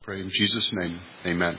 Pray in Jesus' name. Amen.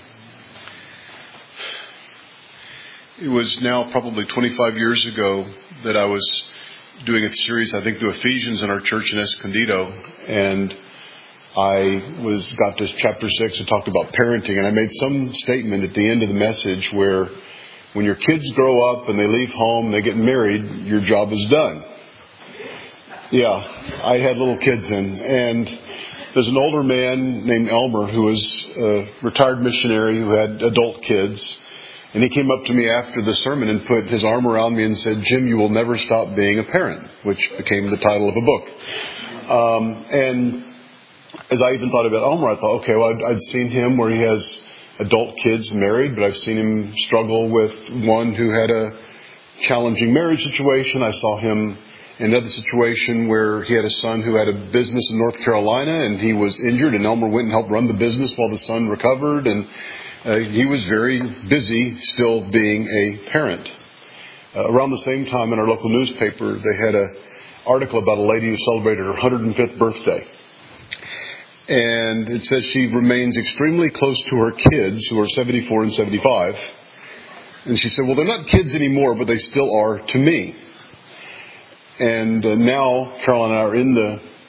It was now probably 25 years ago that I was doing a series, I think, through Ephesians in our church in Escondido. And I got to chapter 6 and talked about parenting. And I made some statement at the end of the message where when your kids grow up and they leave home, they get married, your job is done. Yeah, I had little kids then. And there's an older man named Elmer who was a retired missionary who had adult kids. And he came up to me after the sermon and put his arm around me and said, "Jim, you will never stop being a parent," which became the title of a book. And as I even thought about Elmer, I thought, okay, well, I'd seen him where he has adult kids married, but I've seen him struggle with one who had a challenging marriage situation. I saw him in another situation where he had a son who had a business in North Carolina and he was injured, and Elmer went and helped run the business while the son recovered. And he was very busy still being a parent. Around the same time in our local newspaper, they had an article about a lady who celebrated her 105th birthday. And it says she remains extremely close to her kids, who are 74 and 75. And she said, well, they're not kids anymore, but they still are to me. And now Carol and I are in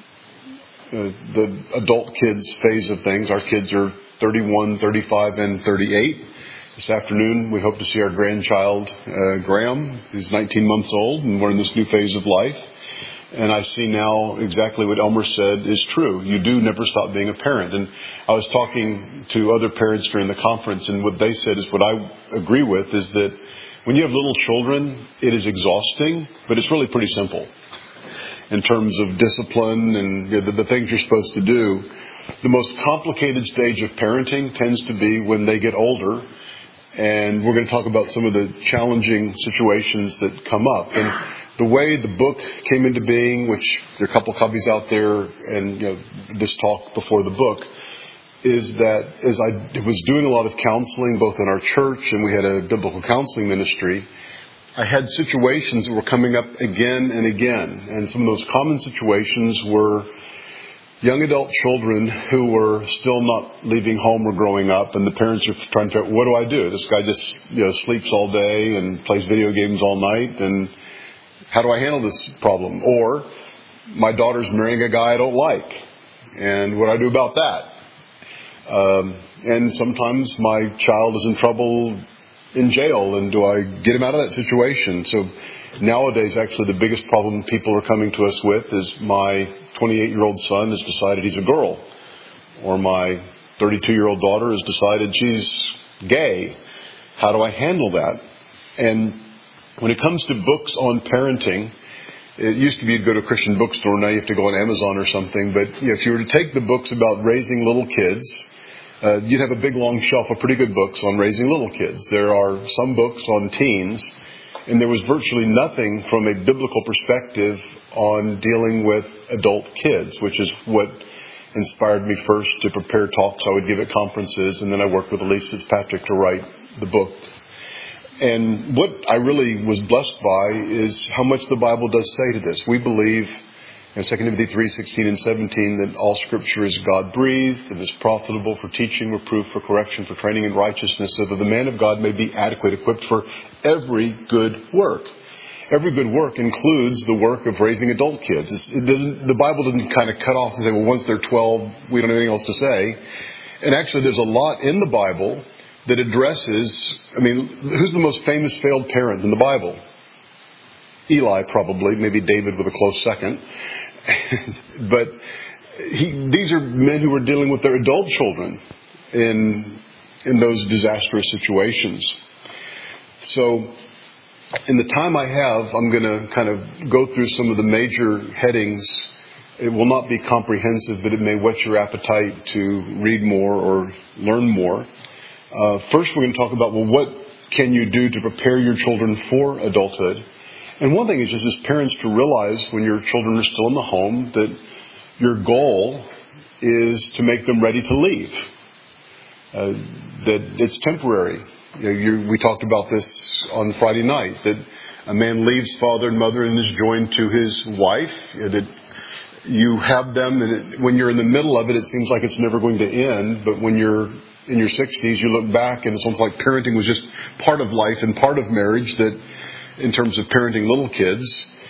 the adult kids phase of things. Our kids are 31, 35, and 38. This afternoon, we hope to see our grandchild, Graham, who's 19 months old, and we're in this new phase of life. And I see now exactly what Elmer said is true. You do never stop being a parent. And I was talking to other parents during the conference, and what they said is what I agree with, is that when you have little children, it is exhausting, but it's really pretty simple in terms of discipline and the things you're supposed to do. The most complicated stage of parenting tends to be when they get older, and we're going to talk about some of the challenging situations that come up. And the way the book came into being, which there are a couple copies out there, and this talk before the book, is that as I was doing a lot of counseling, both in our church and we had a biblical counseling ministry, I had situations that were coming up again and again. And some of those common situations were young adult children who were still not leaving home or growing up, and the parents are trying to, what do I do? This guy just sleeps all day and plays video games all night, and how do I handle this problem? Or my daughter's marrying a guy I don't like, and what do I do about that? And sometimes my child is in trouble in jail, and do I get him out of that situation? So nowadays, actually, the biggest problem people are coming to us with is my 28-year-old son has decided he's a girl, or my 32-year-old daughter has decided she's gay. How do I handle that? And when it comes to books on parenting, it used to be you'd go to a Christian bookstore, now you have to go on Amazon or something. But if you were to take the books about raising little kids, you'd have a big long shelf of pretty good books on raising little kids. There are some books on teens, and there was virtually nothing from a biblical perspective on dealing with adult kids, which is what inspired me first to prepare talks I would give at conferences, and then I worked with Elise Fitzpatrick to write the book. And what I really was blessed by is how much the Bible does say to this. We believe in 2 Timothy 3:16 and 17 that all Scripture is God-breathed and is profitable for teaching, reproof, for correction, for training in righteousness, so that the man of God may be adequate, equipped for every good work. Every good work includes the work of raising adult kids. The Bible doesn't kind of cut off and say, well, once they're 12, we don't have anything else to say. And actually, there's a lot in the Bible that addresses, who's the most famous failed parent in the Bible? Eli, probably, maybe David with a close second. But these are men who were dealing with their adult children in those disastrous situations. So in the time I have, I'm going to kind of go through some of the major headings. It will not be comprehensive, but it may whet your appetite to read more or learn more. First, we're going to talk about, what can you do to prepare your children for adulthood? And one thing is just as parents to realize when your children are still in the home that your goal is to make them ready to leave. That it's temporary. We talked about this on Friday night, that a man leaves father and mother and is joined to his wife. That you have them, and when you're in the middle of it, it seems like it's never going to end. But when you're in your 60s, you look back, and it's almost like parenting was just part of life and part of marriage, that in terms of parenting little kids.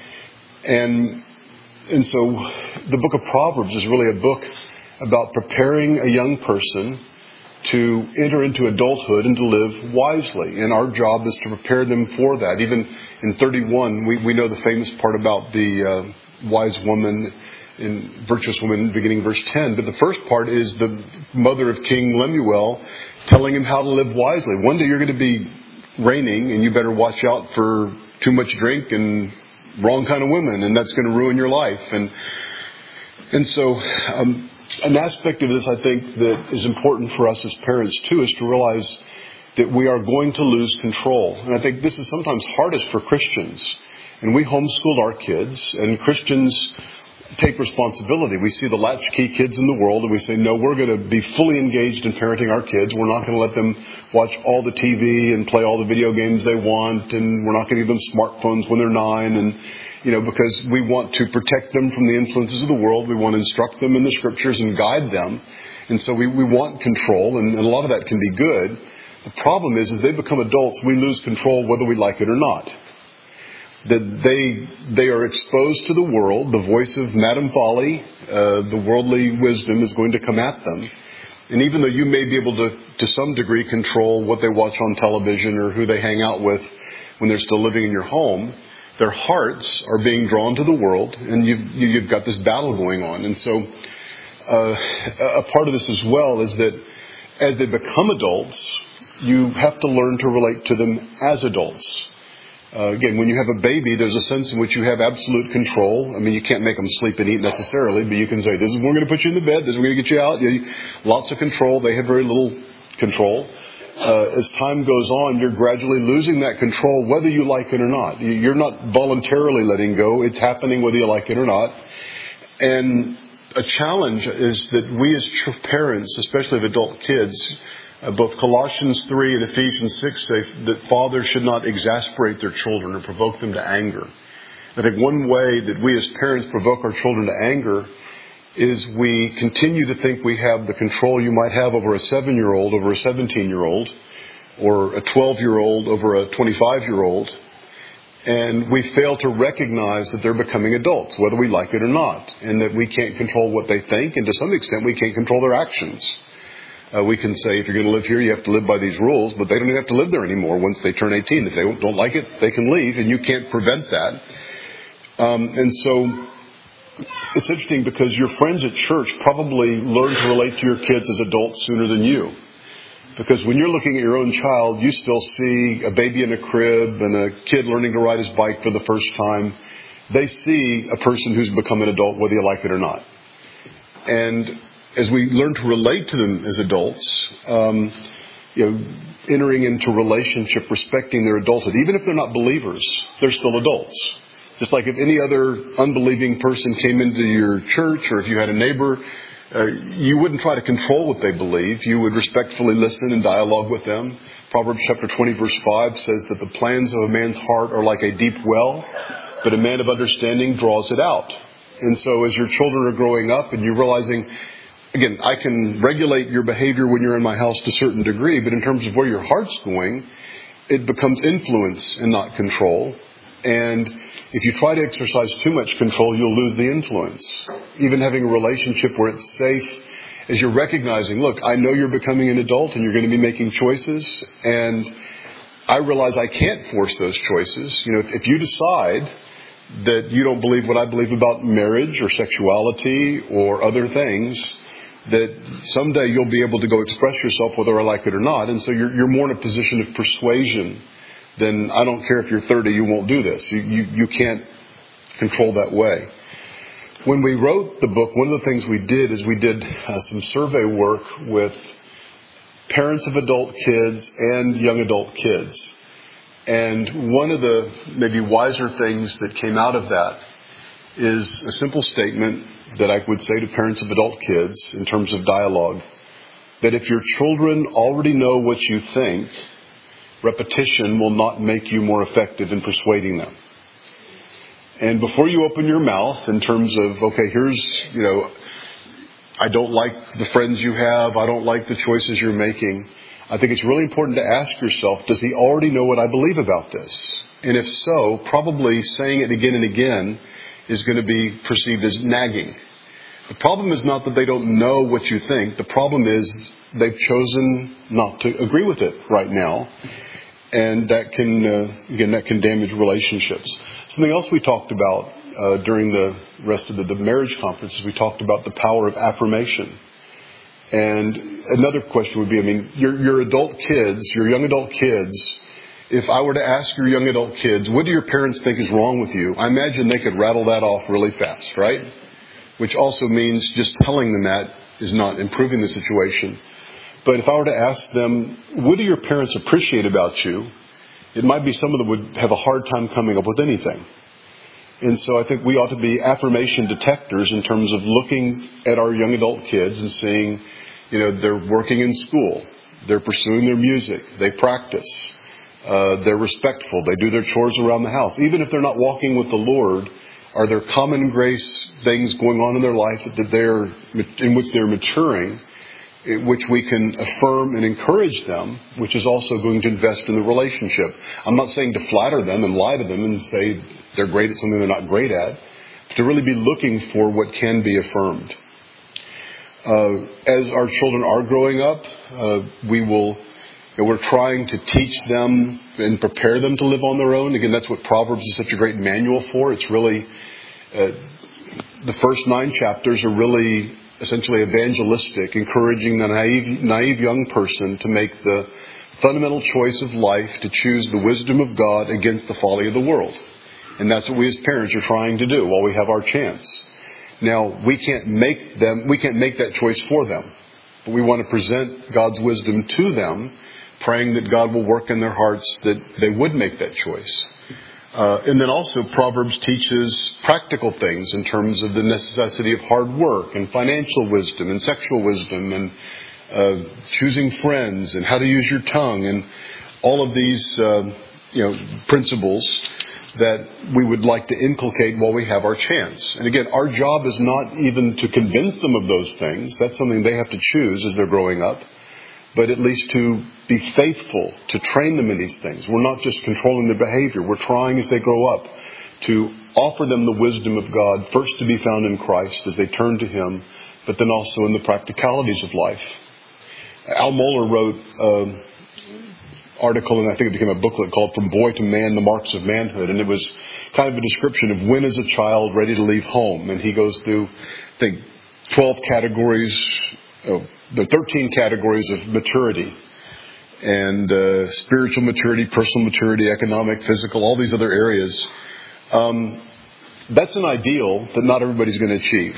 And so the book of Proverbs is really a book about preparing a young person to enter into adulthood and to live wisely. And our job is to prepare them for that. Even in 31, we know the famous part about the wise woman in Virtuous Woman, beginning verse 10. But the first part is the mother of King Lemuel telling him how to live wisely. One day you're going to be reigning, and you better watch out for too much drink and wrong kind of women, and that's going to ruin your life. And so an aspect of this, I think, that is important for us as parents too, is to realize that we are going to lose control. And I think this is sometimes hardest for Christians. And we homeschool our kids, and Christians take responsibility. We see the latchkey kids in the world, and we say, no, we're going to be fully engaged in parenting our kids. We're not going to let them watch all the TV and play all the video games they want, and we're not going to give them smartphones when they're 9, and because we want to protect them from the influences of the world. We want to instruct them in the scriptures and guide them. And so we want control, and a lot of that can be good. The problem is, as they become adults, we lose control whether we like it or not. That they are exposed to the world. The voice of Madame Folly, the worldly wisdom, is going to come at them. And even though you may be able to some degree, control what they watch on television or who they hang out with when they're still living in your home, their hearts are being drawn to the world, and you've got this battle going on. And so a part of this as well is that as they become adults, you have to learn to relate to them as adults. Again, when you have a baby, there's a sense in which you have absolute control. I mean, you can't make them sleep and eat necessarily, but you can say, this is when we're going to put you in the bed, this is when we're going to get you out. Lots of control. They have very little control. As time goes on, you're gradually losing that control, whether you like it or not. You're not voluntarily letting go. It's happening whether you like it or not. And a challenge is that we as parents, especially of adult kids, both Colossians 3 and Ephesians 6 say that fathers should not exasperate their children or provoke them to anger. I think one way that we as parents provoke our children to anger is we continue to think we have the control you might have over a 7-year-old, over a 17-year-old, or a 12-year-old over a 25-year-old. And we fail to recognize that they're becoming adults, whether we like it or not, and that we can't control what they think, and to some extent we can't control their actions. We can say, if you're going to live here, you have to live by these rules, but they don't even have to live there anymore once they turn 18. If they don't like it, they can leave, and you can't prevent that. And so it's interesting because your friends at church probably learn to relate to your kids as adults sooner than you. Because when you're looking at your own child, you still see a baby in a crib and a kid learning to ride his bike for the first time. They see a person who's become an adult, whether you like it or not. And as we learn to relate to them as adults, entering into relationship, respecting their adulthood, even if they're not believers, they're still adults. Just like if any other unbelieving person came into your church, or if you had a neighbor, you wouldn't try to control what they believe. You would respectfully listen and dialogue with them. Proverbs chapter 20 verse 5 says that the plans of a man's heart are like a deep well, but a man of understanding draws it out. And so as your children are growing up and you're realizing, again, I can regulate your behavior when you're in my house to a certain degree, but in terms of where your heart's going, it becomes influence and not control. And if you try to exercise too much control, you'll lose the influence. Even having a relationship where it's safe, as you're recognizing, look, I know you're becoming an adult and you're going to be making choices, and I realize I can't force those choices. If you decide that you don't believe what I believe about marriage or sexuality or other things, that someday you'll be able to go express yourself whether I like it or not. And so you're more in a position of persuasion than, I don't care if you're 30, you won't do this. You can't control that way. When we wrote the book, one of the things we did is we did some survey work with parents of adult kids and young adult kids. And one of the maybe wiser things that came out of that is a simple statement that I would say to parents of adult kids in terms of dialogue, that if your children already know what you think, repetition will not make you more effective in persuading them. And before you open your mouth in terms of, okay, here's, I don't like the friends you have, I don't like the choices you're making, I think it's really important to ask yourself, does he already know what I believe about this? And if so, probably saying it again and again is going to be perceived as nagging. The problem is not that they don't know what you think. The problem is they've chosen not to agree with it right now. And that can damage relationships. Something else we talked about during the rest of the marriage conferences, we talked about the power of affirmation. And another question would be, your adult kids, your young adult kids, if I were to ask your young adult kids, what do your parents think is wrong with you? I imagine they could rattle that off really fast, right? Which also means just telling them that is not improving the situation. But if I were to ask them, what do your parents appreciate about you? It might be some of them would have a hard time coming up with anything. And so I think we ought to be affirmation detectors in terms of looking at our young adult kids and seeing, they're working in school, they're pursuing their music, they practice, they're respectful, they do their chores around the house. Even if they're not walking with the Lord, are there common grace things going on in their life in which they're maturing, which we can affirm and encourage them, which is also going to invest in the relationship. I'm not saying to flatter them and lie to them and say they're great at something they're not great at, but to really be looking for what can be affirmed. As our children are growing up, we're trying to teach them and prepare them to live on their own. Again, that's what Proverbs is such a great manual for. It's really, the first 9 chapters are really essentially evangelistic, encouraging the naive young person to make the fundamental choice of life to choose the wisdom of God against the folly of the world. And that's what we as parents are trying to do while we have our chance. Now, we can't make that choice for them, but we want to present God's wisdom to them, praying that God will work in their hearts that they would make that choice. And then also Proverbs teaches practical things in terms of the necessity of hard work and financial wisdom and sexual wisdom and choosing friends and how to use your tongue and all of these principles that we would like to inculcate while we have our chance. And again, our job is not even to convince them of those things. That's something they have to choose as they're growing up. But at least to be faithful, to train them in these things. We're not just controlling their behavior. We're trying as they grow up to offer them the wisdom of God, first to be found in Christ as they turn to Him, but then also in the practicalities of life. Al Mohler wrote an article, and I think it became a booklet called From Boy to Man, The Marks of Manhood. And it was kind of a description of when is a child ready to leave home. And he goes through, I think, 12 categories, the 13 categories of maturity, and spiritual maturity, personal maturity, economic, physical, all these other areas. That's an ideal that not everybody's going to achieve.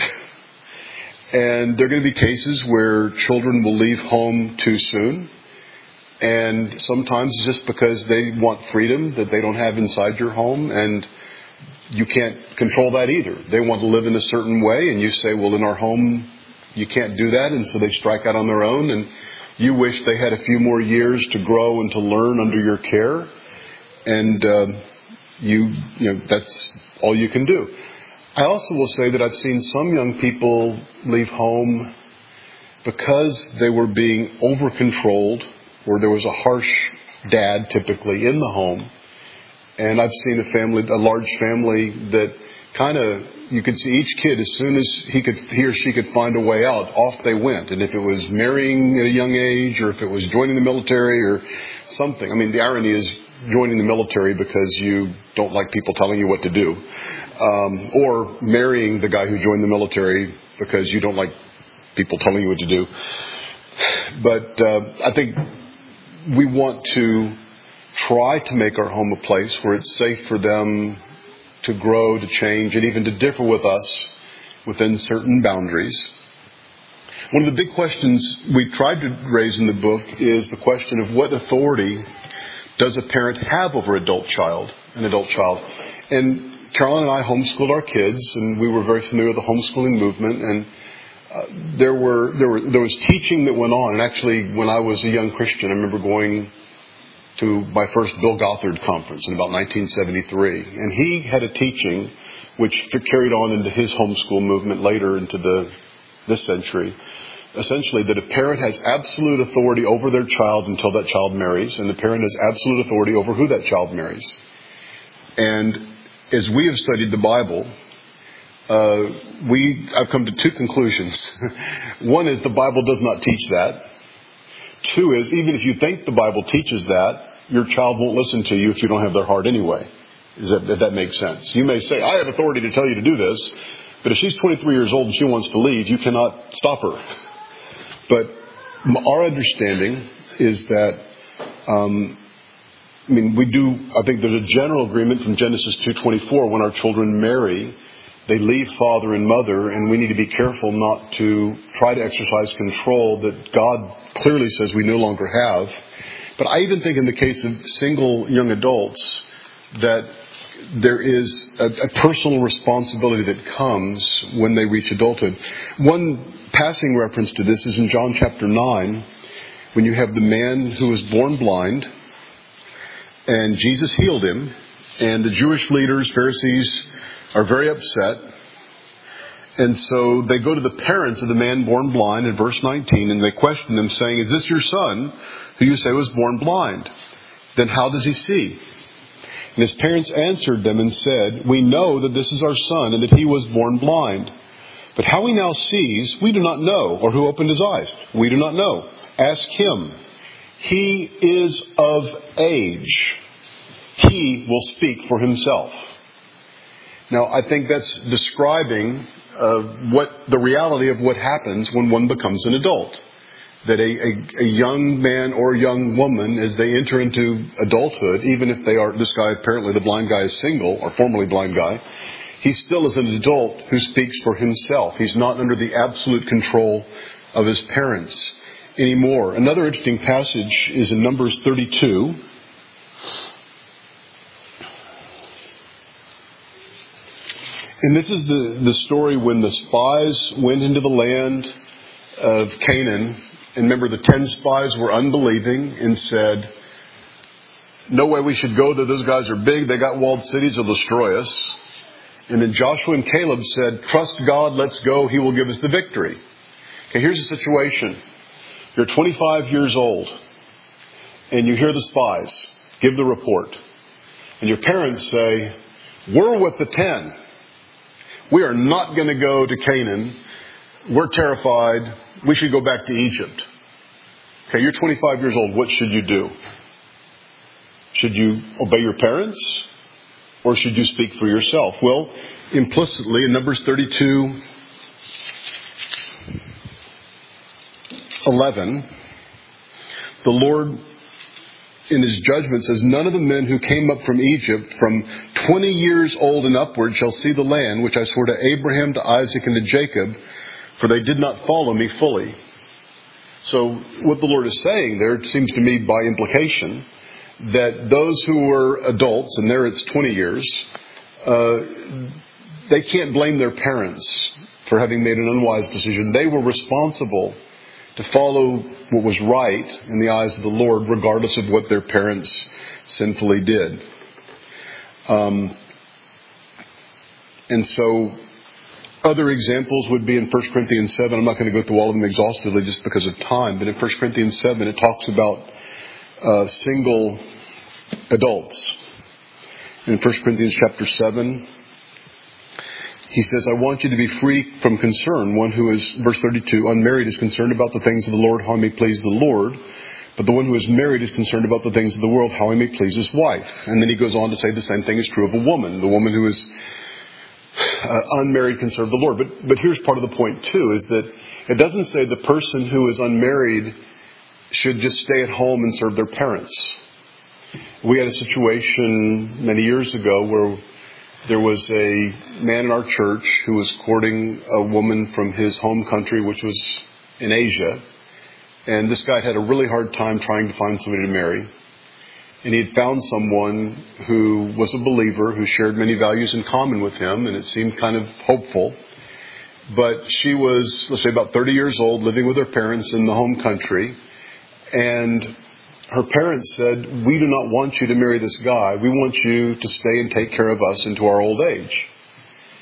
And there are going to be cases where children will leave home too soon. And sometimes it's just because they want freedom that they don't have inside your home. And you can't control that either. They want to live in a certain way. And you say, well, in our home, you can't do that. And so they strike out on their own. And you wish they had a few more years to grow and to learn under your care. And that's all you can do. I also will say that I've seen some young people leave home because they were being over-controlled, or there was a harsh dad typically in the home. And I've seen a large family that kind of, you could see each kid, as soon as he or she could find a way out, off they went. And if it was marrying at a young age, or if it was joining the military or something. I mean, the irony is joining the military because you don't like people telling you what to do. Or marrying the guy who joined the military because you don't like people telling you what to do. But I think we want to try to make our home a place where it's safe for them to grow, to change, and even to differ with us within certain boundaries. One of the big questions we tried to raise in the book is the question of what authority does a parent have over an adult child? And Carolyn and I homeschooled our kids, and we were very familiar with the homeschooling movement. And there was teaching that went on. And actually, when I was a young Christian, I remember going to my first Bill Gothard conference in about 1973. And he had a teaching which carried on into his homeschool movement later into this century. Essentially, that a parent has absolute authority over their child until that child marries, and the parent has absolute authority over who that child marries. And as we have studied the Bible, I've come to two conclusions. One is the Bible does not teach that. Two is, even if you think the Bible teaches that, your child won't listen to you if you don't have their heart anyway. If that makes sense. You may say, I have authority to tell you to do this, but if she's 23 years old and she wants to leave, you cannot stop her. But our understanding is that, I think there's a general agreement from Genesis 2:24, when our children marry, they leave father and mother, and we need to be careful not to try to exercise control that God clearly says we no longer have. But I even think in the case of single young adults that there is a personal responsibility that comes when they reach adulthood. One passing reference to this is in John chapter 9, when you have the man who was born blind, and Jesus healed him, and the Jewish leaders, Pharisees, are very upset. And so they go to the parents of the man born blind in verse 19, and they question them, saying, is this your son, who you say was born blind? Then how does he see? And his parents answered them and said, we know that this is our son, and that he was born blind. But how he now sees, we do not know, or who opened his eyes. We do not know. Ask him. He is of age. He will speak for himself. Now, I think that's describing what the reality of what happens when one becomes an adult. That a young man or young woman, as they enter into adulthood, even if they are, this guy, apparently the blind guy is single, or formerly blind guy, he still is an adult who speaks for himself. He's not under the absolute control of his parents anymore. Another interesting passage is in Numbers 32. And this is the story when the spies went into the land of Canaan. And remember, the 10 spies were unbelieving and said, no way we should go there. Those guys are big. They got walled cities. They'll destroy us. And then Joshua and Caleb said, trust God. Let's go. He will give us the victory. Okay, here's the situation. You're 25 years old and you hear the spies give the report. And your parents say, we're with the 10. We are not going to go to Canaan. We're terrified. We should go back to Egypt. Okay, you're 25 years old. What should you do? Should you obey your parents? Or should you speak for yourself? Well, implicitly in Numbers 32:11, the Lord in his judgment says, none of the men who came up from Egypt from 20 years old and upward shall see the land which I swore to Abraham, to Isaac, and to Jacob, for they did not follow me fully. So what the Lord is saying there, it seems to me by implication, that those who were adults, and there it's 20 years, they can't blame their parents for having made an unwise decision. They were responsible to follow what was right in the eyes of the Lord, regardless of what their parents sinfully did. And so other examples would be in 1 Corinthians 7. I'm not going to go through all of them exhaustively just because of time. But in 1 Corinthians 7, it talks about single adults. In 1 Corinthians chapter 7, he says, I want you to be free from concern. One who is, verse 32, unmarried is concerned about the things of the Lord, how he may please the Lord. But the one who is married is concerned about the things of the world, how he may please his wife. And then he goes on to say the same thing is true of a woman. The woman who is unmarried can serve the Lord. But here's part of the point too, is that it doesn't say the person who is unmarried should just stay at home and serve their parents. We had a situation many years ago where there was a man in our church who was courting a woman from his home country, which was in Asia. And this guy had a really hard time trying to find somebody to marry. And he had found someone who was a believer, who shared many values in common with him, and it seemed kind of hopeful. But she was, let's say, about 30 years old, living with her parents in the home country. And her parents said, we do not want you to marry this guy. We want you to stay and take care of us into our old age.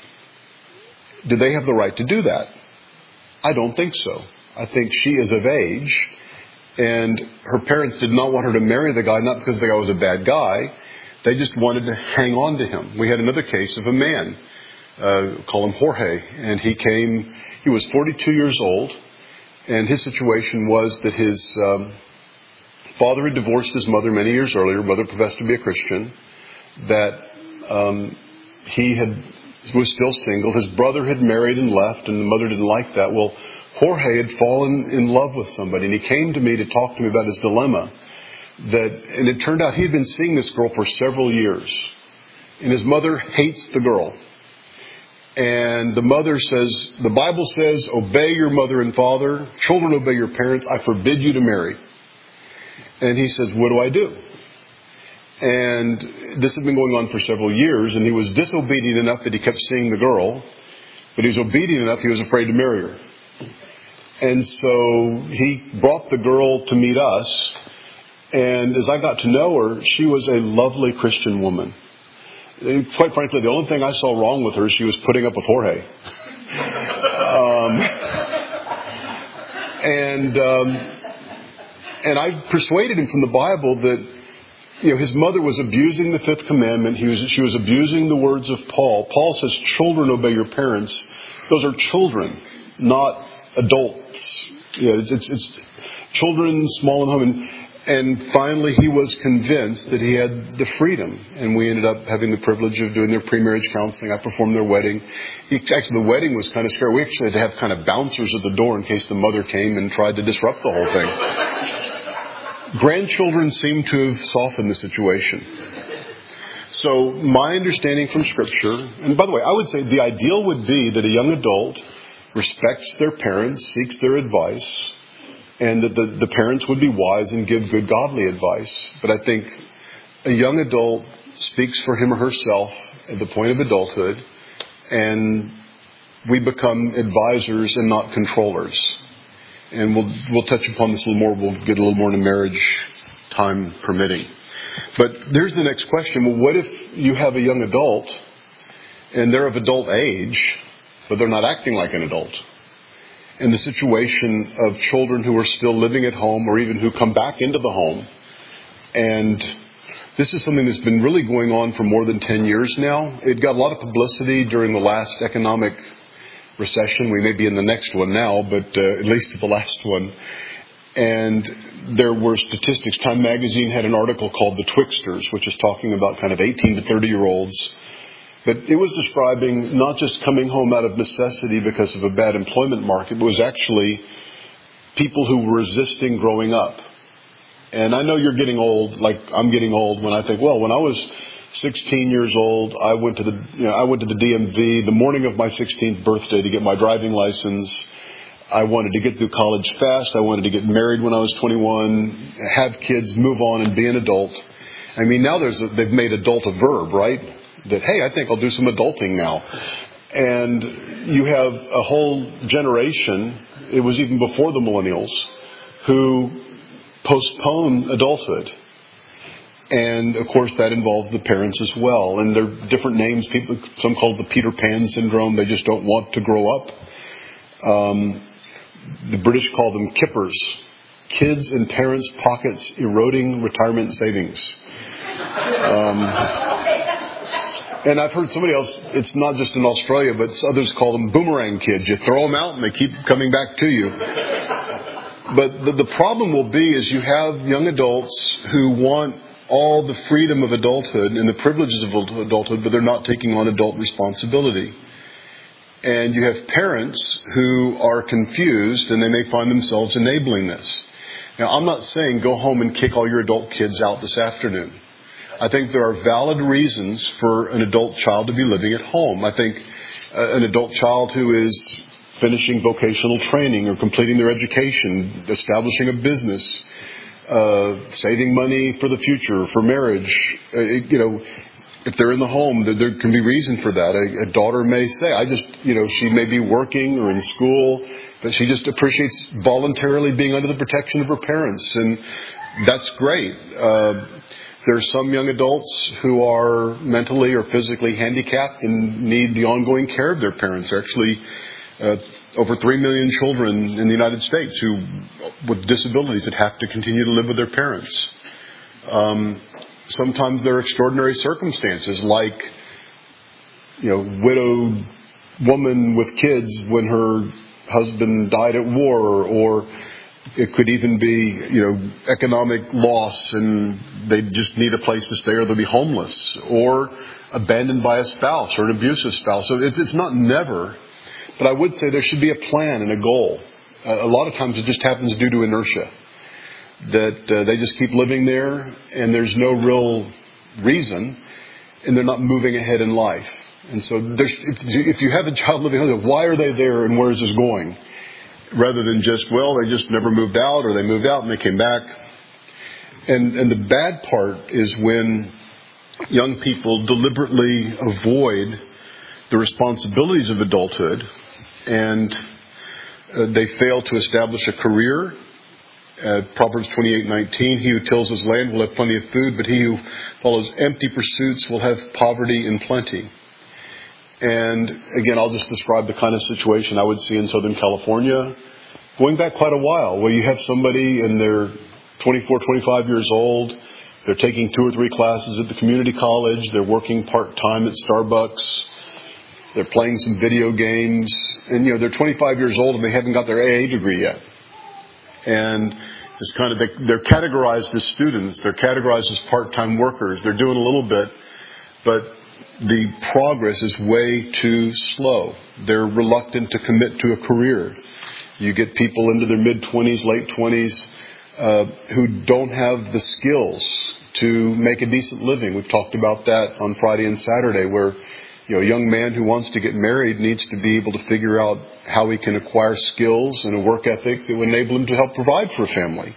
do they have the right to do that? I don't think so. I think she is of age, and her parents did not want her to marry the guy, not because the guy was a bad guy. They just wanted to hang on to him. We had another case of a man, call him Jorge, and he was 42 years old, and his situation was that his father had divorced his mother many years earlier. Mother professed to be a Christian. That he was still single. His brother had married and left, and the mother didn't like that. Well, Jorge had fallen in love with somebody, and he came to me to talk to me about his dilemma. And it turned out he had been seeing this girl for several years, and his mother hates the girl. And the mother says, the Bible says, obey your mother and father. Children, obey your parents. I forbid you to marry. And he says, what do I do? And this had been going on for several years, and he was disobedient enough that he kept seeing the girl, but he was obedient enough he was afraid to marry her. And so he brought the girl to meet us, and as I got to know her, she was a lovely Christian woman. Quite frankly, the only thing I saw wrong with her is she was putting up with Jorge. And I persuaded him from the Bible that, his mother was abusing the fifth commandment. She was abusing the words of Paul. Paul says, children, obey your parents. Those are children, not adults. It's children, small and home. And finally, he was convinced that he had the freedom. And we ended up having the privilege of doing their pre-marriage counseling. I performed their wedding. Actually, the wedding was kind of scary. We actually had to have kind of bouncers at the door in case the mother came and tried to disrupt the whole thing. Grandchildren seem to have softened the situation. So my understanding from Scripture, and by the way, I would say the ideal would be that a young adult respects their parents, seeks their advice, and that the parents would be wise and give good godly advice. But I think a young adult speaks for him or herself at the point of adulthood, and we become advisors and not controllers. And we'll touch upon this a little more. We'll get a little more into marriage, time permitting. But there's the next question. Well, what if you have a young adult and they're of adult age, but they're not acting like an adult? And the situation of children who are still living at home, or even who come back into the home. And this is something that's been really going on for more than 10 years now. It got a lot of publicity during the last economic recession. We may be in the next one now, but at least the last one. And there were statistics. Time magazine had an article called The Twixters, which is talking about kind of 18 to 30-year-olds. But it was describing not just coming home out of necessity because of a bad employment market, but it was actually people who were resisting growing up. And I know you're getting old, like I'm getting old, when I think, well, when I was 16 years old, I went to the DMV the morning of my 16th birthday to get my driving license. I wanted to get through college fast. I wanted to get married when I was 21, have kids, move on, and be an adult. I mean, now they've made adult a verb, right? That, hey, I think I'll do some adulting now. And you have a whole generation, it was even before the millennials, who postpone adulthood. And, of course, that involves the parents as well. And there are different names. Some call it the Peter Pan syndrome. They just don't want to grow up. The British call them kippers. Kids in parents' pockets eroding retirement savings. And I've heard somebody else, it's not just in Australia, but others call them boomerang kids. You throw them out and they keep coming back to you. But the problem will be is you have young adults who want all the freedom of adulthood and the privileges of adulthood, but they're not taking on adult responsibility. And you have parents who are confused, and they may find themselves enabling this. Now, I'm not saying go home and kick all your adult kids out this afternoon. I think there are valid reasons for an adult child to be living at home. I think an adult child who is finishing vocational training or completing their education, establishing a business, saving money for the future, for marriage, if they're in the home, there can be reason for that. A daughter may say, she may be working or in school, but she just appreciates voluntarily being under the protection of her parents. And that's great. There are some young adults who are mentally or physically handicapped and need the ongoing care of their parents. There are actually over 3 million children in the United States with disabilities that have to continue to live with their parents. Sometimes there are extraordinary circumstances, like widowed woman with kids when her husband died at war, or it could even be economic loss and they just need a place to stay, or they'll be homeless, or abandoned by a spouse or an abusive spouse. So it's not never, but I would say there should be a plan and a goal. A lot of times it just happens due to inertia, that they just keep living there and there's no real reason, and they're not moving ahead in life. And so if you have a child living home, why are they there and where is this going? Rather than just, they just never moved out, or they moved out and they came back. And the bad part is when young people deliberately avoid the responsibilities of adulthood and they fail to establish a career. Proverbs 28:19, he who tills his land will have plenty of food, but he who follows empty pursuits will have poverty and plenty. And again, I'll just describe the kind of situation I would see in Southern California, going back quite a while, where you have somebody and they're 24, 25 years old. They're taking 2 or 3 classes at the community college. They're working part-time at Starbucks. They're playing some video games. And, they're 25 years old and they haven't got their AA degree yet. And it's they're categorized as students. They're categorized as part-time workers. They're doing a little bit, but the progress is way too slow. They're reluctant to commit to a career. You get people into their mid-20s, late 20s, who don't have the skills to make a decent living. We've talked about that on Friday and Saturday, where a young man who wants to get married needs to be able to figure out how he can acquire skills and a work ethic that will enable him to help provide for a family.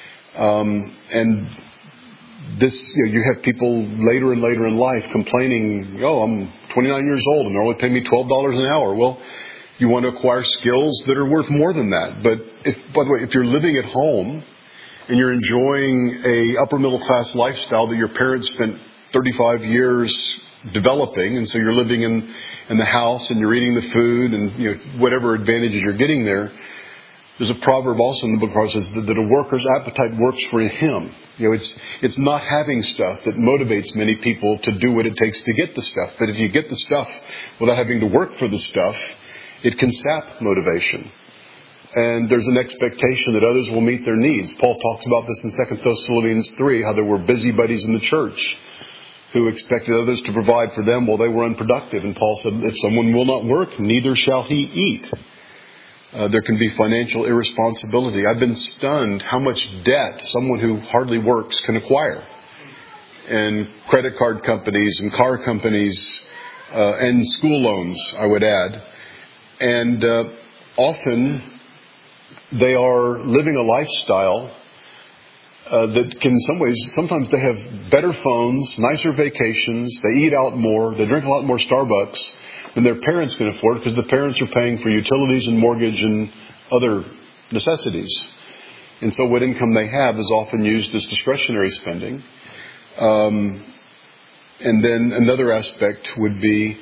And this, you have people later and later in life complaining, I'm 29 years old and they're only paying me $12 an hour. Well, you want to acquire skills that are worth more than that. But by the way, if you're living at home and you're enjoying a upper middle class lifestyle that your parents spent 35 years developing, and so you're living in the house and you're eating the food and whatever advantages you're getting there. There's a proverb also in the book of Proverbs that says that a worker's appetite works for him. It's not having stuff that motivates many people to do what it takes to get the stuff. But if you get the stuff without having to work for the stuff, it can sap motivation. And there's an expectation that others will meet their needs. Paul talks about this in 2 Thessalonians 3, how there were busybodies in the church who expected others to provide for them while they were unproductive. And Paul said, if someone will not work, neither shall he eat. There can be financial irresponsibility. I've been stunned how much debt someone who hardly works can acquire. And credit card companies and car companies and school loans, I would add. And often they are living a lifestyle that can in some ways, sometimes they have better phones, nicer vacations, they eat out more, they drink a lot more Starbucks than their parents can afford, because the parents are paying for utilities and mortgage and other necessities. And so what income they have is often used as discretionary spending. And then another aspect would be,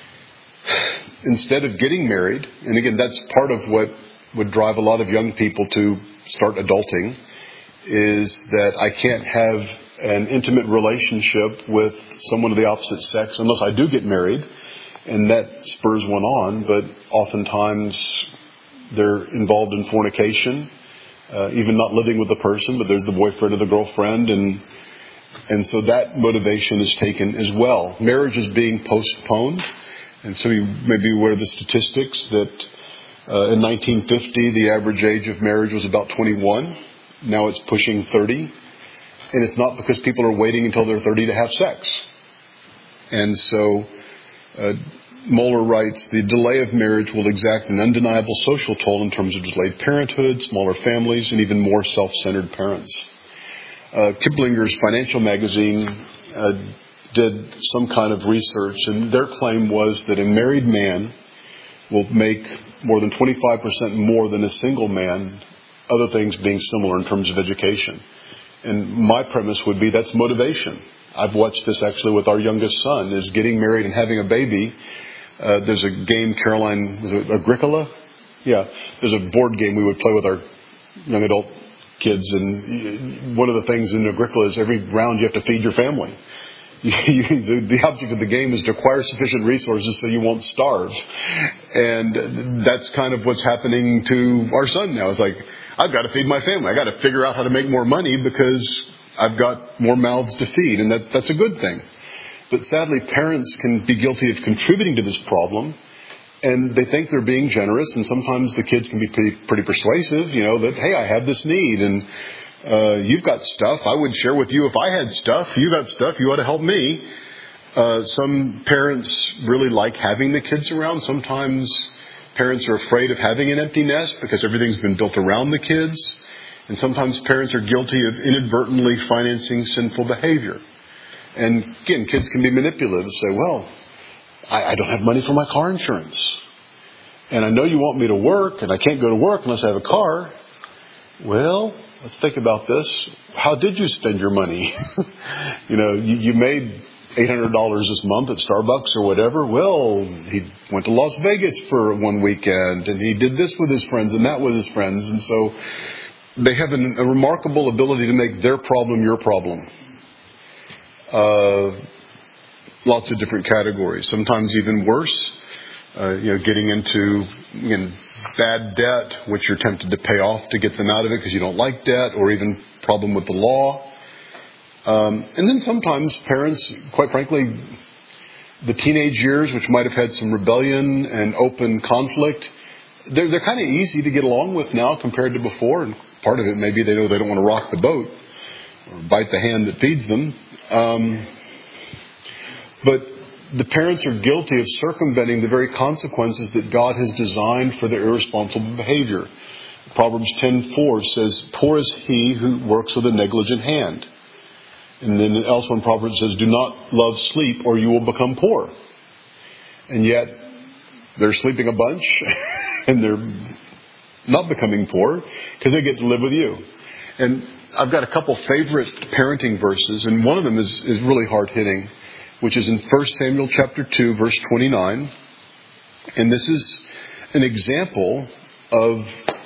instead of getting married, and again, that's part of what would drive a lot of young people to start adulting, is that I can't have an intimate relationship with someone of the opposite sex unless I do get married. And that spurs one on, but oftentimes they're involved in fornication, even not living with the person, but there's the boyfriend or the girlfriend, and so that motivation is taken as well. Marriage is being postponed, and so you may be aware of the statistics that in 1950 the average age of marriage was about 21. Now it's pushing 30, and it's not because people are waiting until they're 30 to have sex. And so Moeller writes, the delay of marriage will exact an undeniable social toll in terms of delayed parenthood, smaller families, and even more self-centered parents. Kiplinger's Financial Magazine did some kind of research, and their claim was that a married man will make more than 25% more than a single man, other things being similar in terms of education. And my premise would be that's motivation. I've watched this actually with our youngest son, is getting married and having a baby. There's a game, Caroline, was it Agricola? Yeah. There's a board game we would play with our young adult kids. And one of the things in Agricola is every round you have to feed your family. The object of the game is to acquire sufficient resources so you won't starve. And that's kind of what's happening to our son now. It's like, I've got to feed my family. I've got to figure out how to make more money because I've got more mouths to feed. And that's a good thing. But sadly, parents can be guilty of contributing to this problem. And they think they're being generous. And sometimes the kids can be pretty persuasive, that, hey, I have this need. And you've got stuff. I would share with you if I had stuff. You got stuff. You ought to help me. Some parents really like having the kids around. Sometimes parents are afraid of having an empty nest because everything's been built around the kids. And sometimes parents are guilty of inadvertently financing sinful behavior. And again, kids can be manipulative and say, well, I don't have money for my car insurance. And I know you want me to work, and I can't go to work unless I have a car. Well, let's think about this. How did you spend your money? You made $800 this month at Starbucks or whatever. Well, he went to Las Vegas for one weekend, and he did this with his friends and that with his friends. And so they have a remarkable ability to make their problem your problem. Lots of different categories. Sometimes even worse. Getting into bad debt, which you're tempted to pay off to get them out of it because you don't like debt, or even problem with the law. And then sometimes parents, quite frankly, the teenage years, which might have had some rebellion and open conflict, they're kind of easy to get along with now compared to before. And part of it maybe they know they don't want to rock the boat or bite the hand that feeds them. But the parents are guilty of circumventing the very consequences that God has designed for their irresponsible behavior. Proverbs 10:4 says, "Poor is he who works with a negligent hand." And then elsewhere in Proverbs it says, "Do not love sleep or you will become poor." And yet they're sleeping a bunch and they're not becoming poor because they get to live with you. And I've got a couple favorite parenting verses, and one of them is really hard-hitting, which is in 1 Samuel chapter 2, verse 29. And this is an example of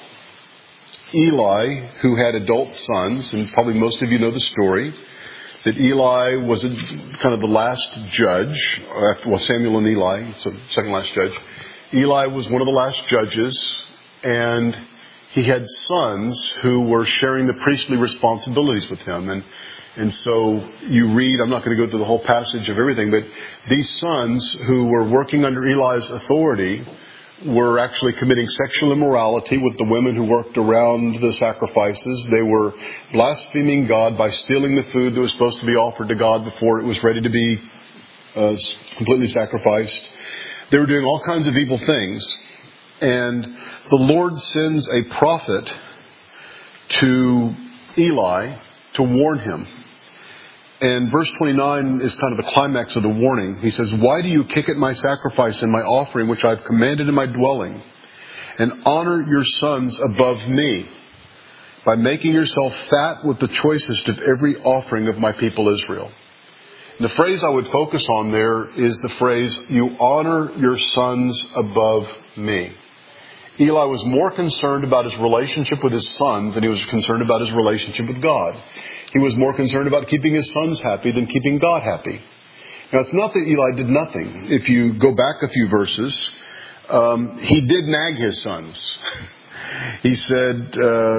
Eli, who had adult sons, and probably most of you know the story, that Eli was kind of the last judge. Well, Samuel and Eli, so second last judge. Eli was one of the last judges, and he had sons who were sharing the priestly responsibilities with him. And so you read, I'm not going to go through the whole passage of everything, but these sons who were working under Eli's authority were actually committing sexual immorality with the women who worked around the sacrifices. They were blaspheming God by stealing the food that was supposed to be offered to God before it was ready to be completely sacrificed. They were doing all kinds of evil things. And the Lord sends a prophet to Eli to warn him. And verse 29 is kind of the climax of the warning. He says, "Why do you kick at my sacrifice and my offering, which I've commanded in my dwelling, and honor your sons above me by making yourself fat with the choicest of every offering of my people Israel?" And the phrase I would focus on there is the phrase, "You honor your sons above me." Eli was more concerned about his relationship with his sons than he was concerned about his relationship with God. He was more concerned about keeping his sons happy than keeping God happy. Now, it's not that Eli did nothing. If you go back a few verses, he did nag his sons. He said,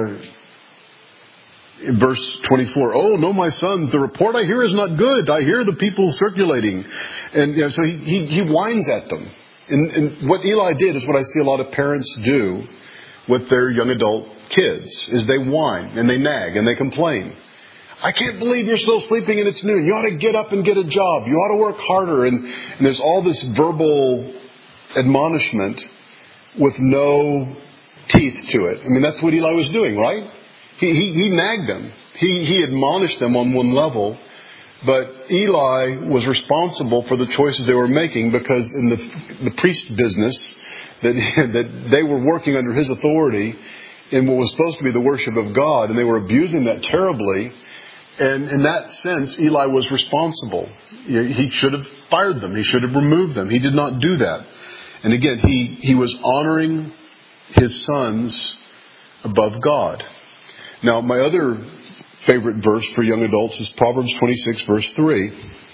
in verse 24, "Oh, no, my sons, the report I hear is not good. I hear the people circulating." And so he whines at them. And what Eli did is what I see a lot of parents do with their young adult kids, is they whine and they nag and they complain. "I can't believe you're still sleeping and it's noon. You ought to get up and get a job. You ought to work harder." And there's all this verbal admonishment with no teeth to it. I mean, that's what Eli was doing, right? He nagged them. He admonished them on one level. But Eli was responsible for the choices they were making, because in the priest business that they were working under his authority in what was supposed to be the worship of God, and they were abusing that terribly. And in that sense, Eli was responsible. He should have fired them. He should have removed them. He did not do that. And again, he was honoring his sons above God. Now, my other favorite verse for young adults is Proverbs 26, verse 3.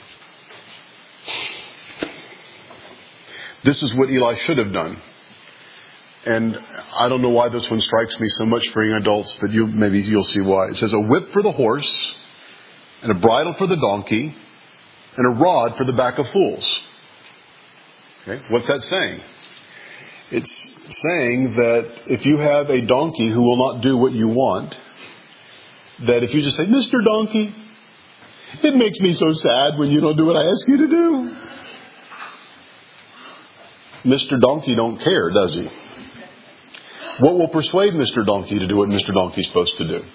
This is what Eli should have done. And I don't know why this one strikes me so much for young adults, but maybe you'll see why. It says, a whip for the horse, and a bridle for the donkey, and a rod for the back of fools. Okay, what's that saying? It's saying that if you have a donkey who will not do what you want, that if you just say, Mr. Donkey, it makes me so sad when you don't do what I ask you to do. Mr. Donkey don't care, does he? What will persuade Mr. Donkey to do what Mr. Donkey's supposed to do?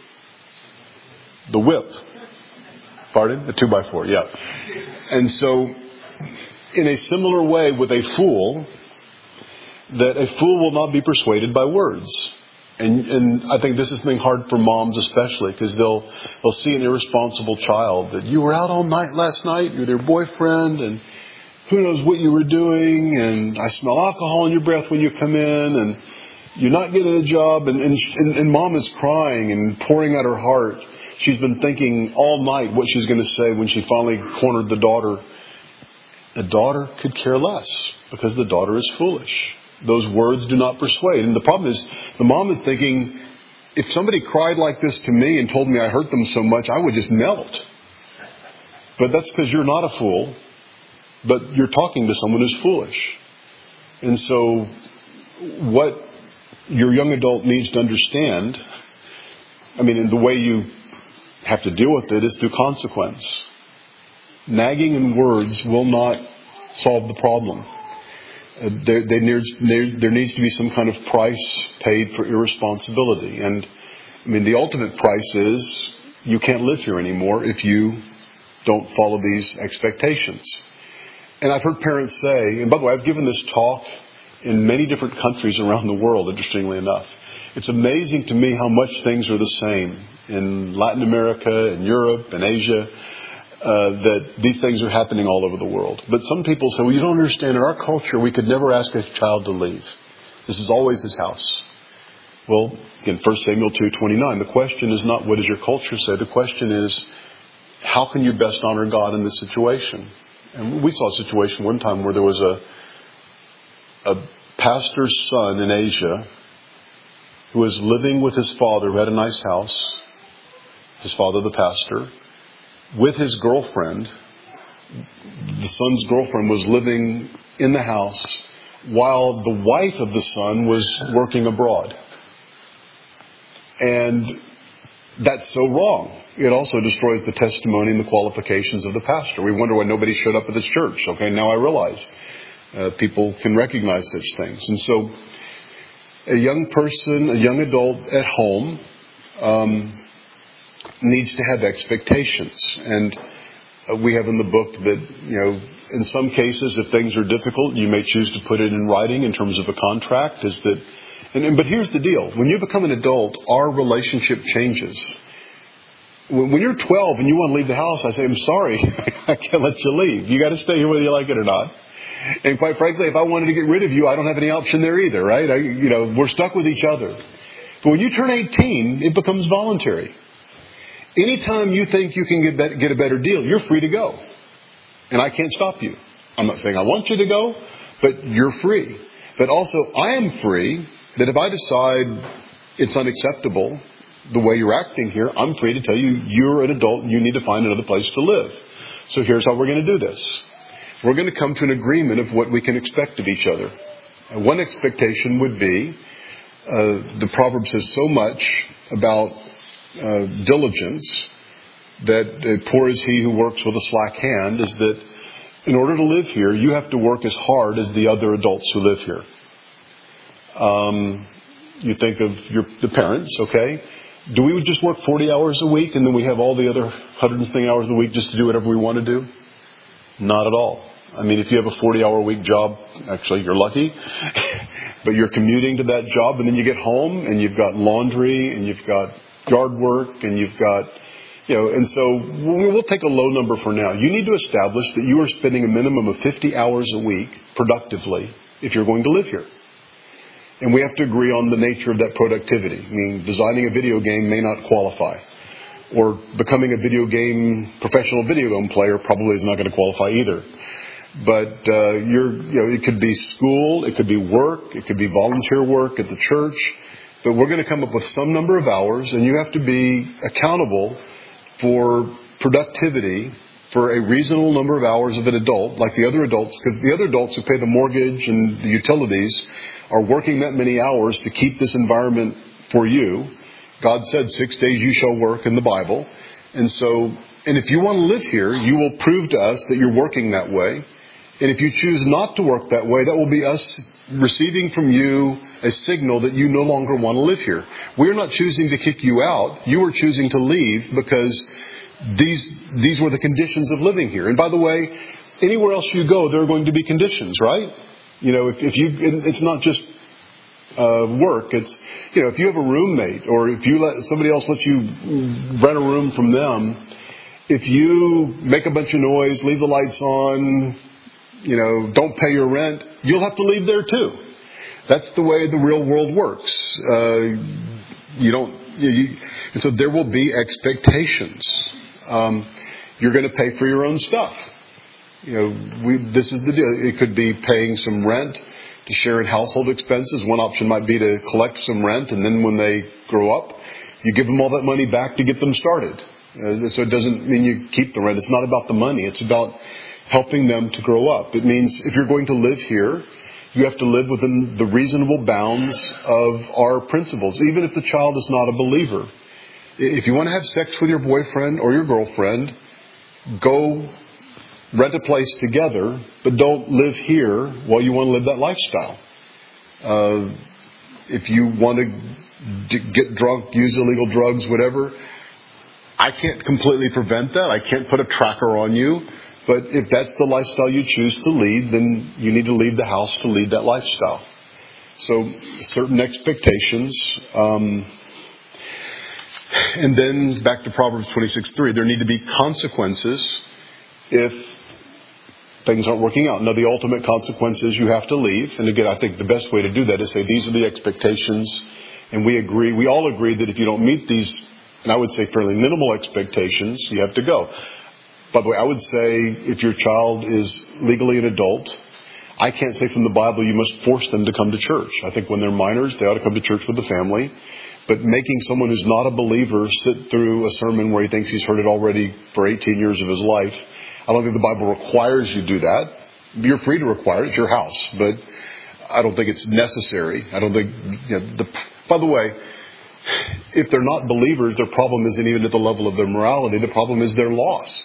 The whip. Pardon? The 2x4, yeah. And so, in a similar way with a fool, that a fool will not be persuaded by words. And I think this is something hard for moms especially, because they'll see an irresponsible child that you were out all night last night, you're their boyfriend, and who knows what you were doing, and I smell alcohol in your breath when you come in, and you're not getting a job, and mom is crying and pouring out her heart. She's been thinking all night what she's going to say when she finally cornered the daughter. The daughter could care less because the daughter is foolish. Those words do not persuade. And the problem is, the mom is thinking, if somebody cried like this to me and told me I hurt them so much, I would just melt. But that's because you're not a fool, but you're talking to someone who's foolish. And so what your young adult needs to understand, and the way you have to deal with it is through consequence. Nagging in words will not solve the problem. There needs to be some kind of price paid for irresponsibility. And the ultimate price is you can't live here anymore if you don't follow these expectations. And I've heard parents say, and by the way, I've given this talk in many different countries around the world, interestingly enough. It's amazing to me how much things are the same in Latin America, in Europe, in Asia, that these things are happening all over the world. But some people say, well, you don't understand. In our culture, we could never ask a child to leave. This is always his house. Well, again, 1 Samuel 2:29, the question is not what does your culture say. The question is, how can you best honor God in this situation? And we saw a situation one time where there was a pastor's son in Asia who was living with his father, who had a nice house, his father the pastor, with his girlfriend. The son's girlfriend was living in the house while the wife of the son was working abroad. And that's so wrong. It also destroys the testimony and the qualifications of the pastor. We wonder why nobody showed up at this church. Okay, now I realize people can recognize such things. And so a young person, a young adult at home needs to have expectations. And we have in the book that, in some cases, if things are difficult, you may choose to put it in writing in terms of a contract. But here's the deal. When you become an adult, our relationship changes. When you're 12 and you want to leave the house, I say, I'm sorry, I can't let you leave. You got to stay here whether you like it or not. And quite frankly, if I wanted to get rid of you, I don't have any option there either, right? We're stuck with each other. But when you turn 18, it becomes voluntary. Anytime you think you can get a better deal, you're free to go. And I can't stop you. I'm not saying I want you to go, but you're free. But also, I am free that if I decide it's unacceptable, the way you're acting here, I'm free to tell you you're an adult and you need to find another place to live. So here's how we're going to do this. We're going to come to an agreement of what we can expect of each other. And one expectation would be, the proverb says so much about diligence, that poor is he who works with a slack hand, is that in order to live here, you have to work as hard as the other adults who live here. You think of the parents, okay? Do we just work 40 hours a week and then we have all the other 120 hours a week just to do whatever we want to do? Not at all. If you have a 40-hour a week job, actually you're lucky, but you're commuting to that job and then you get home and you've got laundry and you've got yard work and you've got And so we'll take a low number for now. You need to establish that you are spending a minimum of 50 hours a week productively if you're going to live here. And we have to agree on the nature of that productivity. I mean, designing a video game may not qualify. Or becoming a professional video game player probably is not going to qualify either. But it could be school, it could be work, it could be volunteer work at the church. But we're going to come up with some number of hours, and you have to be accountable for productivity for a reasonable number of hours of an adult, like the other adults, because the other adults who pay the mortgage and the utilities are working that many hours to keep this environment for you. God said 6 days you shall work in the Bible. And if you want to live here, you will prove to us that you're working that way. And if you choose not to work that way, that will be us receiving from you a signal that you no longer want to live here. We're not choosing to kick you out. You are choosing to leave because these were the conditions of living here. And by the way, anywhere else you go, there are going to be conditions, right? It's not just work. It's, if you have a roommate or if somebody else lets you rent a room from them, if you make a bunch of noise, leave the lights on, don't pay your rent, you'll have to leave there too. That's the way the real world works. And so there will be expectations. You're going to pay for your own stuff. This is the deal. It could be paying some rent to share in household expenses. One option might be to collect some rent, and then when they grow up, you give them all that money back to get them started. So it doesn't mean you keep the rent. It's not about the money. It's about helping them to grow up. It means if you're going to live here, you have to live within the reasonable bounds of our principles, even if the child is not a believer. If you want to have sex with your boyfriend or your girlfriend, go rent a place together, but don't live here while you want to live that lifestyle. If you want to get drunk, use illegal drugs, whatever, I can't completely prevent that. I can't put a tracker on you. But if that's the lifestyle you choose to lead, then you need to leave the house to lead that lifestyle. So certain expectations. And then back to Proverbs 26:3, there need to be consequences if things aren't working out. Now, the ultimate consequence is you have to leave. And again, I think the best way to do that is say these are the expectations. And we all agree that if you don't meet these, and I would say fairly minimal expectations, you have to go. By the way, I would say if your child is legally an adult, I can't say from the Bible you must force them to come to church. I think when they're minors, they ought to come to church with the family. But making someone who's not a believer sit through a sermon where he thinks he's heard it already for 18 years of his life, I don't think the Bible requires you to do that. You're free to require it. It's your house. But I don't think it's necessary. I don't think... By the way, if they're not believers, their problem isn't even at the level of their morality. The problem is they're lost.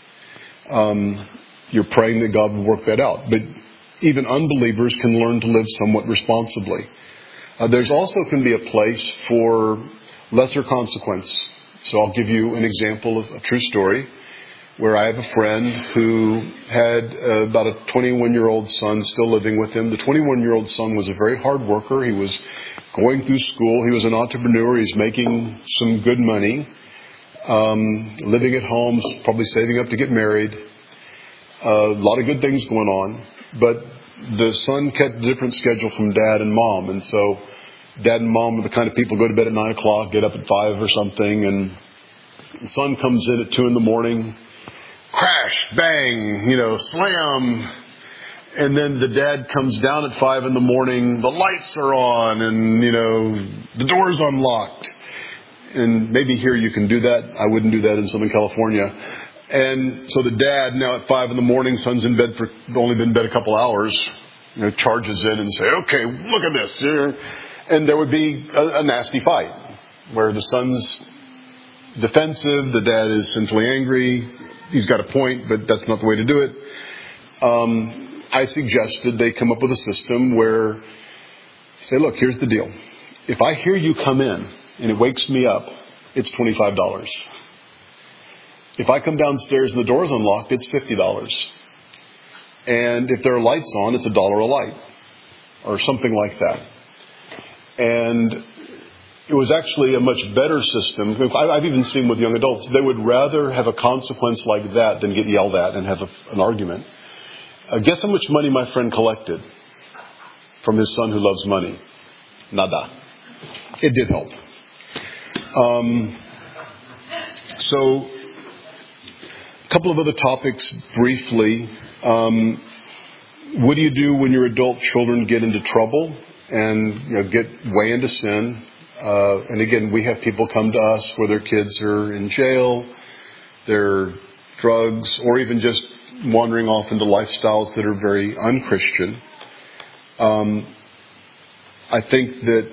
You're praying that God will work that out. But even unbelievers can learn to live somewhat responsibly. There's also can be a place for lesser consequence. So I'll give you an example of a true story where I have a friend who had about a 21-year-old son still living with him. The 21-year-old son was a very hard worker. He was going through school. He was an entrepreneur. He's making some good money. Living at home, probably saving up to get married. A lot of good things going on. But the son kept a different schedule from dad and mom. And so dad and mom are the kind of people who go to bed at 9 o'clock, get up at 5 or something. And the son comes in at 2 in the morning. Crash, bang, slam. And then the dad comes down at 5 in the morning. The lights are on and, the door's unlocked. And maybe here you can do that. I wouldn't do that in Southern California. And so the dad, now at 5 in the morning, son's in bed only been in bed a couple hours, charges in and say, okay, look at this. And there would be a nasty fight where the son's defensive, the dad is sinfully angry. He's got a point, but that's not the way to do it. I suggested they come up with a system where say, look, here's the deal. If I hear you come in and it wakes me up, it's $25. If I come downstairs and the door's unlocked, it's $50. And if there are lights on, it's $1 a light or something like that. And It was actually a much better system. I've even seen with young adults, they would rather have a consequence like that than get yelled at and have an argument. Guess how much money my friend collected from his son who loves money? Nada. It did help. So, a couple of other topics briefly. What do you do when your adult children get into trouble and get way into sin? And again, we have people come to us where their kids are in jail, they're drugs, or even just wandering off into lifestyles that are very unchristian. I think that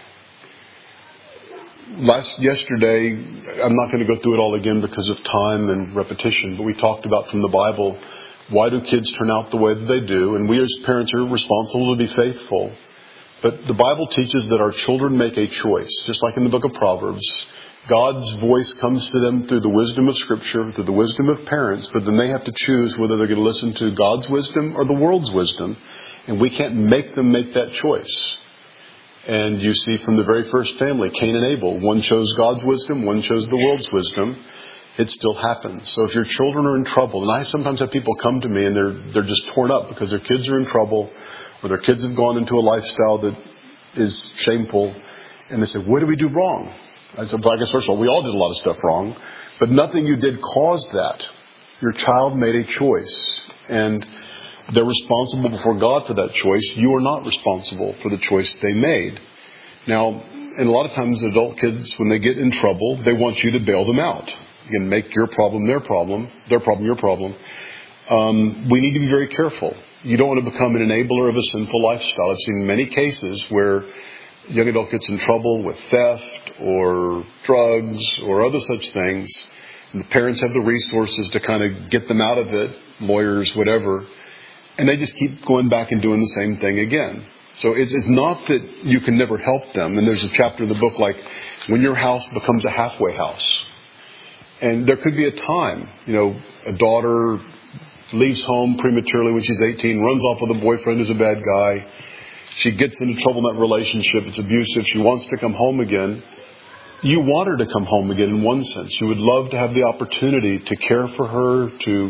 yesterday, I'm not going to go through it all again because of time and repetition, but we talked about from the Bible, why do kids turn out the way that they do? And we as parents are responsible to be faithful. But the Bible teaches that our children make a choice, just like in the book of Proverbs. God's voice comes to them through the wisdom of Scripture, through the wisdom of parents, but then they have to choose whether they're going to listen to God's wisdom or the world's wisdom. And we can't make them make that choice. And you see from the very first family, Cain and Abel, one chose God's wisdom, one chose the world's wisdom. It still happens. So if your children are in trouble, and I sometimes have people come to me and they're just torn up because their kids are in trouble, or their kids have gone into a lifestyle that is shameful, and they say, what did we do wrong? I said, well, I guess first of all, we all did a lot of stuff wrong, but nothing you did caused that. Your child made a choice, and they're responsible before God for that choice. You are not responsible for the choice they made. Now, and a lot of times adult kids, when they get in trouble, they want you to bail them out. You can make your problem their problem, your problem. We need to be very careful. You don't want to become an enabler of a sinful lifestyle. I've seen many cases where young adult gets in trouble with theft or drugs or other such things. And the parents have the resources to kind of get them out of it, lawyers, whatever. And they just keep going back and doing the same thing again. So it's not that you can never help them. And there's a chapter in the book like when your house becomes a halfway house. And there could be a time, a daughter leaves home prematurely when she's 18, runs off with a boyfriend who's a bad guy. She gets into trouble in that relationship. It's abusive. She wants to come home again. You want her to come home again in one sense. You would love to have the opportunity to care for her, to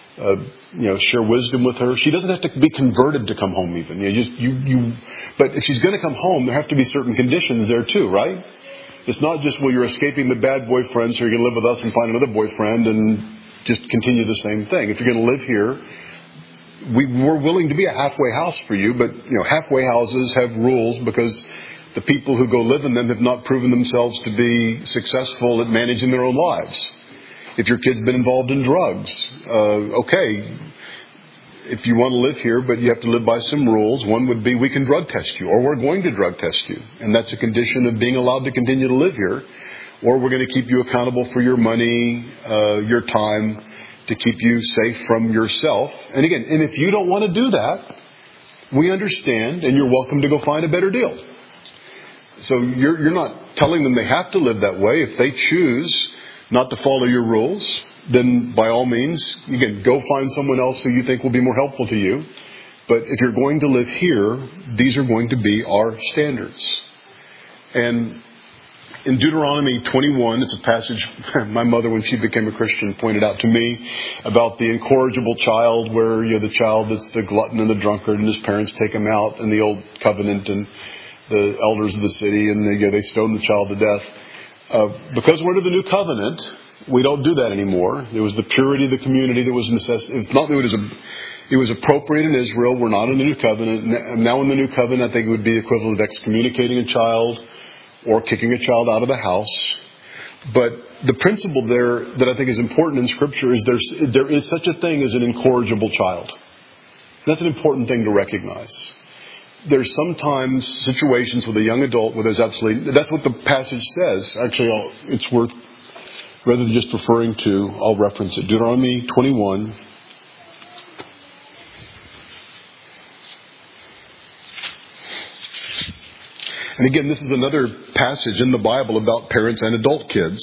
share wisdom with her. She doesn't have to be converted to come home even. But if she's going to come home, there have to be certain conditions there too, right? It's not just, well, you're escaping the bad boyfriend, so you're going to live with us and find another boyfriend and just continue the same thing. If you're going to live here, we're willing to be a halfway house for you, but halfway houses have rules because the people who go live in them have not proven themselves to be successful at managing their own lives. If your kid's been involved in drugs, okay, if you want to live here, but you have to live by some rules. One would be we can drug test you, or we're going to drug test you. And that's a condition of being allowed to continue to live here. Or we're going to keep you accountable for your money, your time, to keep you safe from yourself. And again, and if you don't want to do that, we understand, and you're welcome to go find a better deal. So you're not telling them they have to live that way. If they choose not to follow your rules, then by all means, again, go find someone else who you think will be more helpful to you. But if you're going to live here, these are going to be our standards. And in Deuteronomy 21, it's a passage my mother, when she became a Christian, pointed out to me about the incorrigible child, where the child that's the glutton and the drunkard, and his parents take him out in the old covenant, and the elders of the city, and they stone the child to death. Because we're under the new covenant, we don't do that anymore. It was the purity of the community that was necessary. It's not that it was appropriate in Israel. We're not in the new covenant. Now in the new covenant, I think it would be equivalent of excommunicating a child or kicking a child out of the house. But the principle there that I think is important in Scripture is there is such a thing as an incorrigible child. That's an important thing to recognize. There's sometimes situations with a young adult where there's absolutely... That's what the passage says. Actually, it's worth... Rather than just referring to, I'll reference it. Deuteronomy 21. And again, this is another passage in the Bible about parents and adult kids.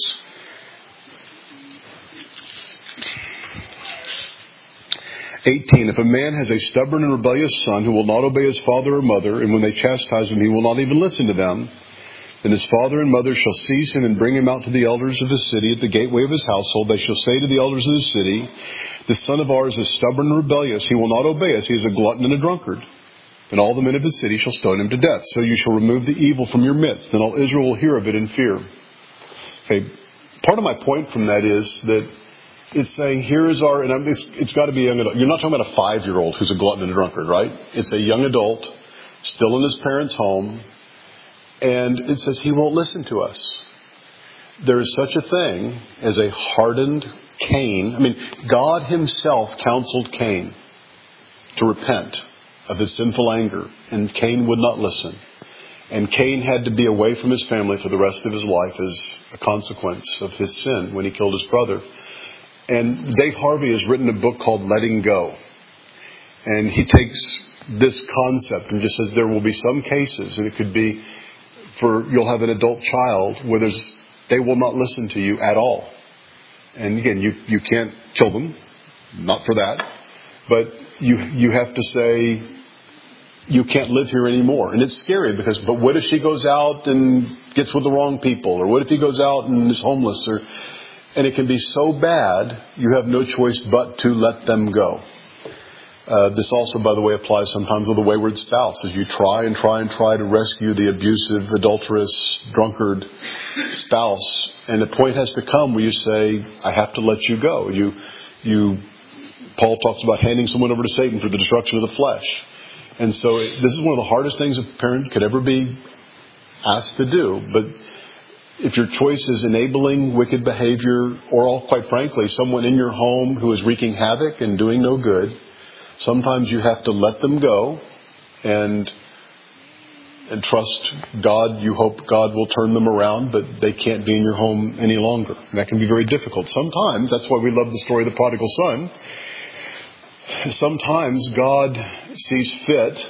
If a man has a stubborn and rebellious son who will not obey his father or mother, and when they chastise him, he will not even listen to them, Then his father and mother shall seize him and bring him out to the elders of his city at the gateway of his household. They shall say to the elders of the city, this son of ours is stubborn and rebellious. He will not obey us. He is a glutton and a drunkard. And all the men of the city shall stone him to death. So you shall remove the evil from your midst. Then all Israel will hear of it in fear. Okay, part of my point from that is that it's saying, here is our, and it's got to be a young adult. You're not talking about a 5-year-old who's a glutton and a drunkard, right? It's a young adult, still in his parents' home. And it says he won't listen to us. There is such a thing as a hardened Cain. I mean, God himself counseled Cain to repent of his sinful anger. And Cain would not listen. And Cain had to be away from his family for the rest of his life as a consequence of his sin when he killed his brother. And Dave Harvey has written a book called Letting Go. And he takes this concept and just says there will be some cases, and it could be you'll have an adult child where they will not listen to you at all. And again, you can't kill them, not for that, but you have to say, you can't live here anymore. And it's scary but what if she goes out and gets with the wrong people? Or what if he goes out and is homeless? And it can be so bad, you have no choice but to let them go. This also, by the way, applies sometimes with a wayward spouse. As you try to rescue the abusive, adulterous, drunkard spouse, and the point has to come where you say, I have to let you go. Paul talks about handing someone over to Satan for the destruction of the flesh. And so this is one of the hardest things a parent could ever be asked to do. But if your choice is enabling wicked behavior, or quite frankly, someone in your home who is wreaking havoc and doing no good, sometimes you have to let them go and trust God. You hope God will turn them around, but they can't be in your home any longer. And that can be very difficult. Sometimes, that's why we love the story of the prodigal son. Sometimes God sees fit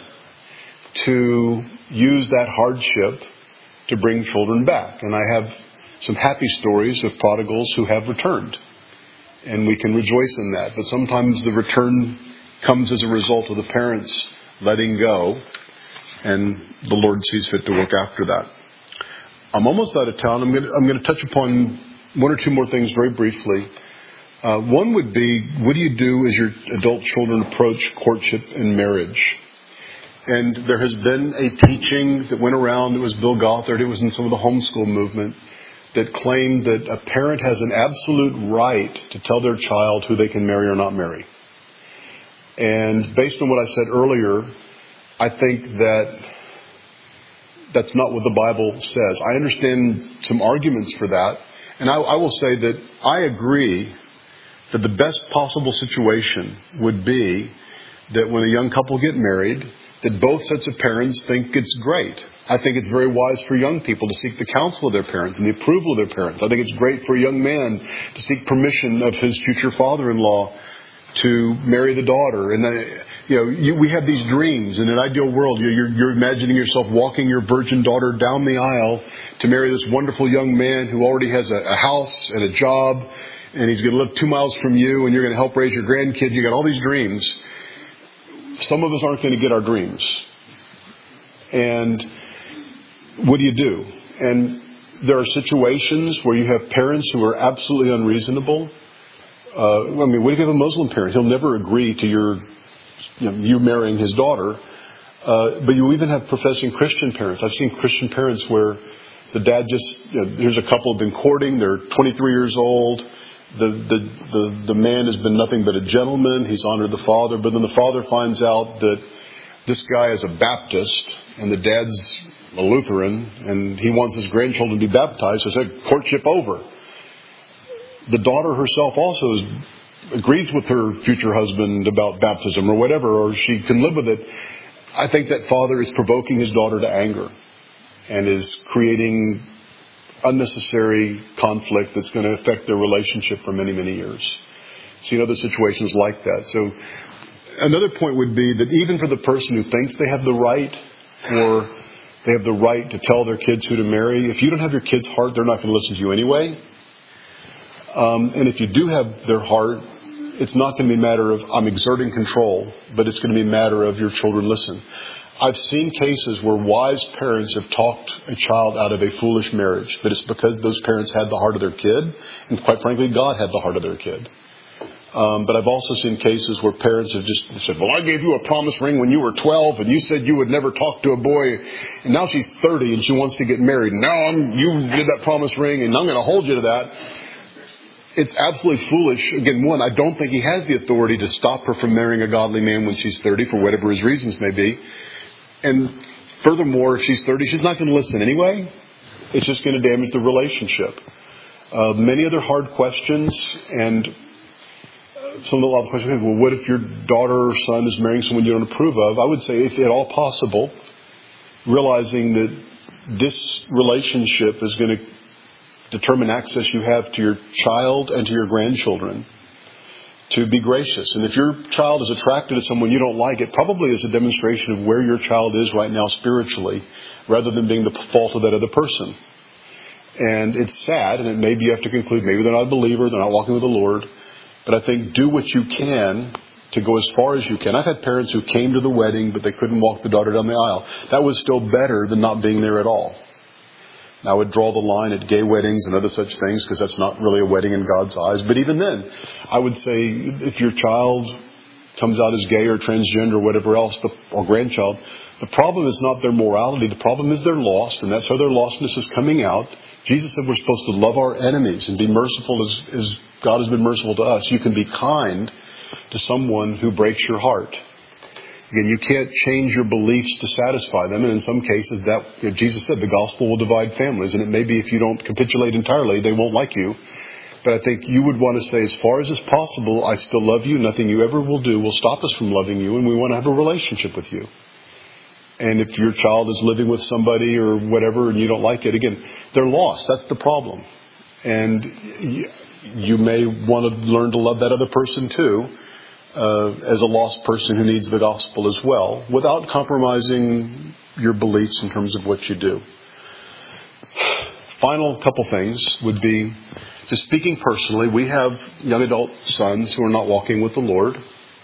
to use that hardship to bring children back. And I have some happy stories of prodigals who have returned. And we can rejoice in that. But sometimes the return comes as a result of the parents letting go, and the Lord sees fit to work after that. I'm almost out of town. I'm going to touch upon one or two more things very briefly. One would be, what do you do as your adult children approach courtship and marriage? And there has been a teaching that went around. It was Bill Gothard. It was in some of the homeschool movement that claimed that a parent has an absolute right to tell their child who they can marry or not marry. And based on what I said earlier, I think that's not what the Bible says. I understand some arguments for that. And I will say that I agree that the best possible situation would be that when a young couple get married, that both sets of parents think it's great. I think it's very wise for young people to seek the counsel of their parents and the approval of their parents. I think it's great for a young man to seek permission of his future father-in-law to marry the daughter. And we have these dreams. In an ideal world, you're imagining yourself walking your virgin daughter down the aisle to marry this wonderful young man who already has a house and a job, and he's going to live 2 miles from you, and you're going to help raise your grandkids. You got all these dreams. Some of us aren't going to get our dreams. And what do? And there are situations where you have parents who are absolutely unreasonable. What if you have a Muslim parent? He'll never agree to you marrying his daughter. But you even have professing Christian parents. I've seen Christian parents where the dad here's a couple who've been courting. They're 23 years old. The man has been nothing but a gentleman. He's honored the father. But then the father finds out that this guy is a Baptist and the dad's a Lutheran, and he wants his grandchildren to be baptized. So I said, courtship over. The daughter herself also agrees with her future husband about baptism or whatever, or she can live with it. I think that father is provoking his daughter to anger and is creating unnecessary conflict that's going to affect their relationship for many, many years. Seen other situations like that. So another point would be that even for the person who thinks they have the right, or they have the right to tell their kids who to marry, if you don't have your kid's heart, they're not going to listen to you anyway. And if you do have their heart, it's not going to be a matter of I'm exerting control, but it's going to be a matter of your children listen. I've seen cases where wise parents have talked a child out of a foolish marriage, but it's because those parents had the heart of their kid, and quite frankly, God had the heart of their kid. But I've also seen cases where parents have just said, well, I gave you a promise ring when you were 12, and you said you would never talk to a boy, and now she's 30 and she wants to get married. Now you did that promise ring, and I'm going to hold you to that. It's absolutely foolish. Again, one, I don't think he has the authority to stop her from marrying a godly man when she's 30, for whatever his reasons may be. And furthermore, if she's 30, she's not going to listen anyway. It's just going to damage the relationship. Many other hard questions, and a lot of questions. Well, what if your daughter or son is marrying someone you don't approve of? I would say, if at all possible, realizing that this relationship is going to determine access you have to your child and to your grandchildren, to be gracious. And if your child is attracted to someone you don't like, it probably is a demonstration of where your child is right now spiritually, rather than being the fault of that other person. And it's sad, and maybe you have to conclude, maybe they're not a believer, they're not walking with the Lord. But I think do what you can to go as far as you can. I've had parents who came to the wedding, but they couldn't walk the daughter down the aisle. That was still better than not being there at all. I would draw the line at gay weddings and other such things, because that's not really a wedding in God's eyes. But even then, I would say if your child comes out as gay or transgender or whatever else, or grandchild, the problem is not their morality. The problem is they're lost, and that's how their lostness is coming out. Jesus said we're supposed to love our enemies and be merciful as God has been merciful to us. You can be kind to someone who breaks your heart. Again, you can't change your beliefs to satisfy them. And in some cases, Jesus said the gospel will divide families. And it may be if you don't capitulate entirely, they won't like you. But I think you would want to say, as far as is possible, I still love you. Nothing you ever will do will stop us from loving you. And we want to have a relationship with you. And if your child is living with somebody or whatever and you don't like it, again, they're lost. That's the problem. And you may want to learn to love that other person too, as a lost person who needs the gospel as well, without compromising your beliefs in terms of what you do. Final couple things would be, just speaking personally, we have young adult sons who are not walking with the Lord,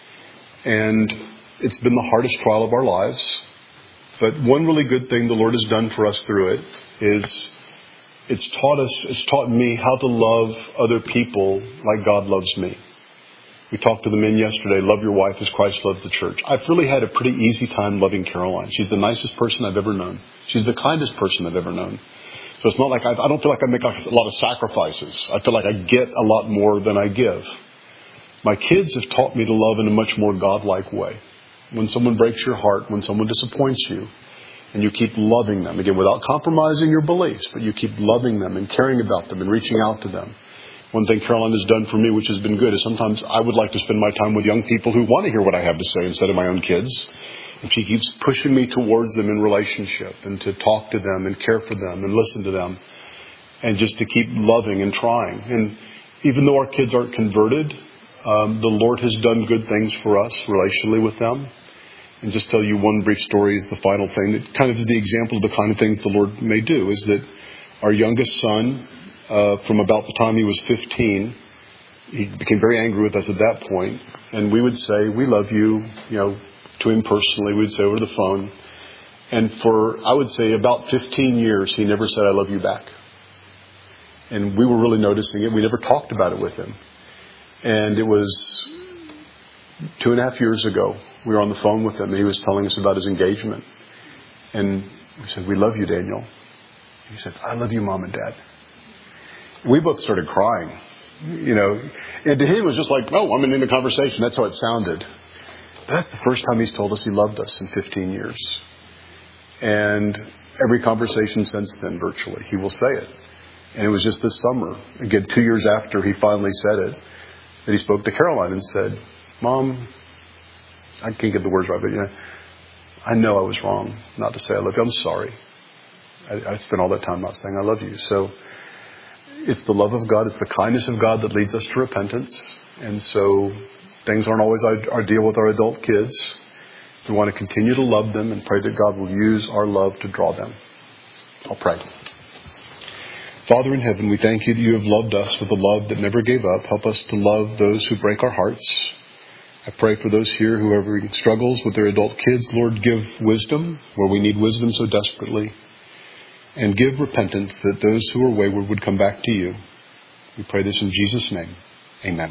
and it's been the hardest trial of our lives. But one really good thing the Lord has done for us through it is it's taught me how to love other people like God loves me. We talked to the men yesterday, love your wife as Christ loved the church. I've really had a pretty easy time loving Caroline. She's the nicest person I've ever known. She's the kindest person I've ever known. So it's not like I don't feel like I make a lot of sacrifices. I feel like I get a lot more than I give. My kids have taught me to love in a much more God-like way. When someone breaks your heart, when someone disappoints you, and you keep loving them, again, without compromising your beliefs, but you keep loving them and caring about them and reaching out to them. One thing Caroline has done for me, which has been good, is sometimes I would like to spend my time with young people who want to hear what I have to say instead of my own kids. And she keeps pushing me towards them in relationship and to talk to them and care for them and listen to them and just to keep loving and trying. And even though our kids aren't converted, the Lord has done good things for us relationally with them. And just tell you one brief story is the final thing that kind of is the example of the kind of things the Lord may do, is that our youngest son, from about the time he was 15, he became very angry with us at that point. And we would say, we love you, to him personally. We'd say over the phone. And for, I would say, about 15 years, he never said, I love you back. And we were really noticing it. We never talked about it with him. And it was 2.5 years ago, we were on the phone with him, and he was telling us about his engagement. And we said, we love you, Daniel. He said, I love you, Mom and Dad. We both started crying, And to him, it was just like, oh, I'm in the conversation. That's how it sounded. That's the first time he's told us he loved us in 15 years. And every conversation since then, virtually, he will say it. And it was just this summer, again, 2 years after he finally said it, that he spoke to Caroline and said, Mom, I can't get the words right, but I know I was wrong not to say I love you. I'm sorry. I spent all that time not saying I love you. So it's the love of God, it's the kindness of God that leads us to repentance. And so things aren't always our deal with our adult kids. We want to continue to love them and pray that God will use our love to draw them. I'll pray. Father in heaven, we thank you that you have loved us with a love that never gave up. Help us to love those who break our hearts. I pray for those here who are having struggles with their adult kids. Lord, give wisdom where we need wisdom so desperately. And give repentance that those who are wayward would come back to you. We pray this in Jesus' name. Amen.